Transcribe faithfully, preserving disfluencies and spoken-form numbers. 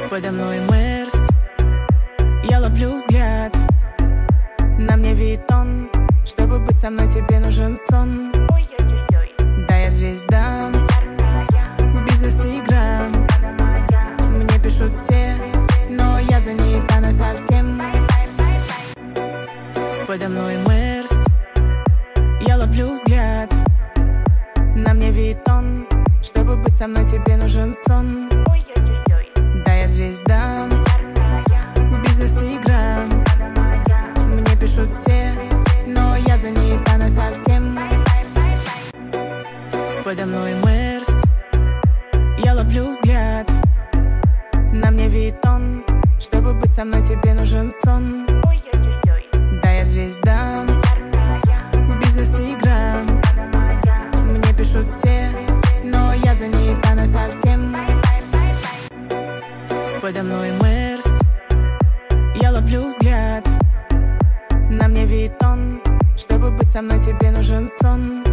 Подо мной Мерс, я ловлю взгляд. На мне Виттон, чтобы быть со мной, тебе нужен сон. Да, я звезда, бизнес и игра. Мне пишут все, но я занята насовсем. Подо мной Мерс, я ловлю взгляд. На мне Виттон, чтобы быть со мной, тебе нужен сон. Да, я звезда, бизнес и игра. Мне пишут все, но я занята насовсем. Подо мной Мерс, я ловлю взгляд. На мне Виттон, чтобы быть со мной, тебе нужен сон. Да, я звезда, бизнес и игра. Мне пишут все, но я занята насовсем. Подо мной Мерс, я ловлю взгляд. На мне Виттон, чтобы быть со мной, тебе нужен сон.